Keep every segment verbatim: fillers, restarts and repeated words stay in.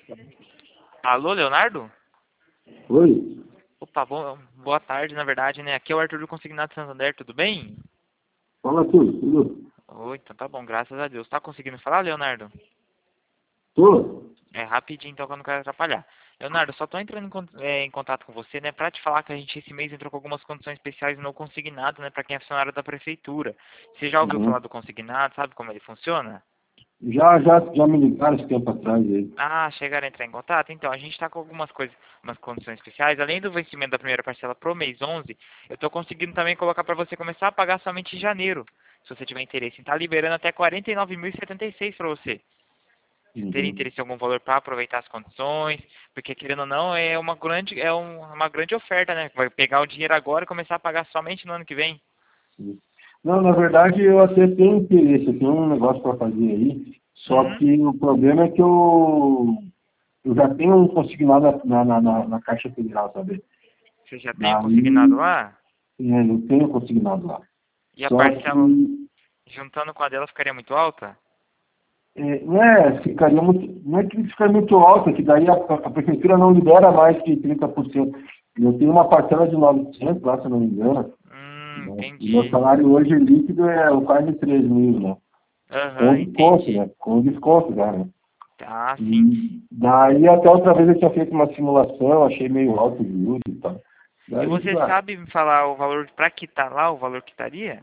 Alô, Leonardo? Oi, Opa, bom, boa tarde, na verdade, né? Aqui é o Arthur do Consignado Santander, tudo bem? fala tudo, tudo? Oi, então tá bom, graças a Deus. Tá conseguindo falar, Leonardo? Tô? É rapidinho, então, que eu não quero atrapalhar. Leonardo, só tô entrando em, con- é, em contato com você, né, pra te falar que a gente esse mês entrou com algumas condições especiais no consignado, né, pra quem é funcionário da prefeitura. Você já ouviu falar Uhum. do consignado, sabe como ele funciona? Já, já, já me ligaram esse tempo atrás aí. Ah, chegaram a entrar em contato? Então, a gente está com algumas coisas, umas condições especiais. Além do vencimento da primeira parcela pro mês onze, eu estou conseguindo também colocar para você começar a pagar somente em janeiro, se você tiver interesse. Está liberando até quarenta e nove mil e setenta e seis para você. Você teria Uhum. interesse em algum valor para aproveitar as condições? Porque, querendo ou não, é uma grande, é um- uma grande oferta, né? Vai pegar o dinheiro agora e começar a pagar somente no ano que vem. Uhum. Não, na verdade eu até tenho interesse, eu tenho um negócio para fazer aí, só Uhum. que o problema é que eu, eu já tenho um consignado na, na, na, na Caixa Federal, sabe? Você já tem o consignado Daí, lá? é, eu tenho consignado lá. E a Só parcela, que juntando com a dela, ficaria muito alta? É, não é, ficaria muito, não é que fica muito alta, que daí a, a prefeitura não libera mais que trinta por cento. Eu tenho uma parcela de novecentos lá, se eu não me engano. Hum, Né? E meu entendi. salário hoje líquido é o quase três mil, né? Com Aham, desconto, entendi. né? Com desconto, já, né? Ah, sim. E daí até outra vez eu tinha feito uma simulação, achei meio alto o juros e tal. E Daí, você digo, ah, sabe me falar o valor pra quitar lá, o valor que estaria?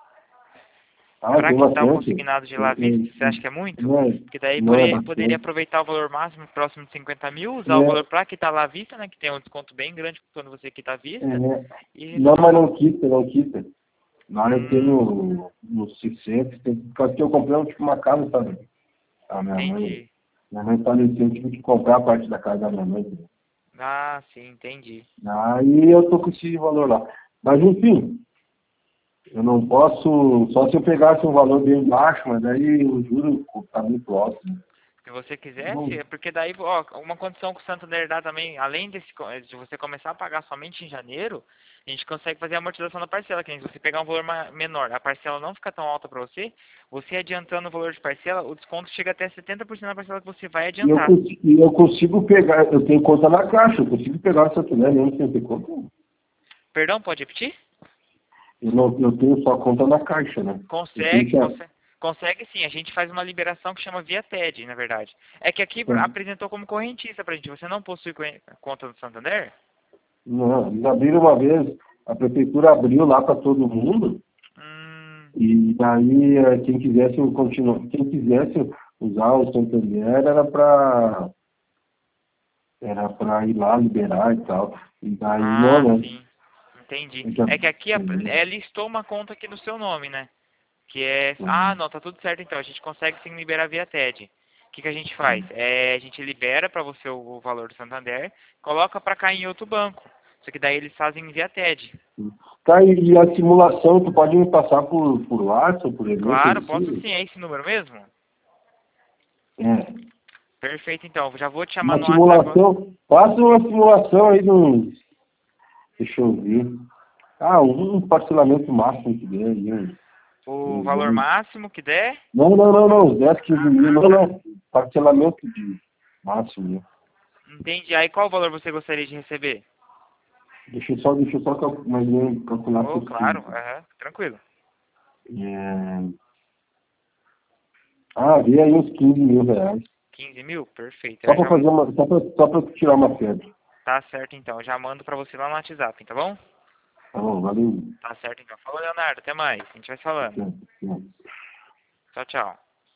ah, Pra tem quitar o bastante. consignado de lá à Tem- vista, tem- você acha tem- que é muito? Não é, Porque daí não é poderia, poderia bastante. aproveitar o valor máximo próximo de cinquenta mil, usar o valor É, pra quitar lá à vista, né? Que tem um desconto bem grande quando você quita à é, vista. né? E Não, resolver o mas não valor. quita, não quita. Lá eu Hum, tenho uns seiscentos, tem, por causa que eu comprei um, tipo uma casa, sabe? A minha mãe, entendi. minha mãe faleceu, eu tive que comprar a parte da casa da minha mãe. Ah, sim, entendi. Aí eu tô com esse valor lá. Mas enfim, eu não posso, só se eu pegasse um valor bem baixo, mas aí o juro tá muito alto. Né? Se você quisesse, Não, é porque daí, ó, uma condição que o Santander dá também, além desse, co- de você começar a pagar somente em janeiro, a gente consegue fazer a amortização da parcela, que nem se você pegar um valor ma- menor, a parcela não fica tão alta para você, você adiantando o valor de parcela, o desconto chega até setenta por cento da parcela que você vai e eu, adiantar. consigo, e eu consigo pegar, eu tenho conta na caixa, eu consigo pegar o Santander mesmo sem ter conta. Perdão, pode repetir? Eu, não, eu tenho só conta na caixa, né? Eu tenho Consegue, que. consegue. Consegue sim, a gente faz uma liberação que chama via T E D, na verdade. É que aqui apresentou como correntista pra gente. Você não possui corren- conta do Santander? Não, eles abriram uma vez, a prefeitura abriu lá para todo mundo, Hum, e daí eh, quem quisesse continuar, quem quisesse usar o Santander era para era para ir lá liberar e tal. E daí não, ah, né? sim. Entendi. Eu já- É que aqui a- Entendeu? é, listou uma conta aqui no seu nome, né? Que é. Ah, não, tá tudo certo então. A gente consegue sim liberar via T E D. O que, que a gente faz? É, a gente libera para você o, o valor do Santander, coloca para cá em outro banco. Só que daí eles fazem via T E D. Tá, e e a simulação, tu pode me passar por, por WhatsApp, por e-mail, coisa Claro, posso assim? sim. É esse número mesmo? É. Perfeito, então. Já vou te chamar Uma no WhatsApp agora. simulação, faça uma simulação aí do. Deixa eu ver. Ah, um um parcelamento máximo que der aí, uns O uns valor dez. máximo que der. Não, não, não, não, os dez, quinze mil, não, não. Parcelamento de máximo, né? Entendi. Aí qual valor você gostaria de receber? Deixa eu só, deixa eu só cal- mais ou menos calcular Oh, por claro. cima. Aham. Tranquilo. É... Ah, vê aí uns quinze mil reais. quinze mil? Perfeito. Só Eu para já. fazer uma, só para só pra tirar uma febre. Tá certo, então. Eu já mando pra você lá no WhatsApp, tá bom? Tá bom, valeu. Tá certo, então. Falou, Leonardo. Até mais. A gente vai falando. Tchau, tchau. Tchau, tchau.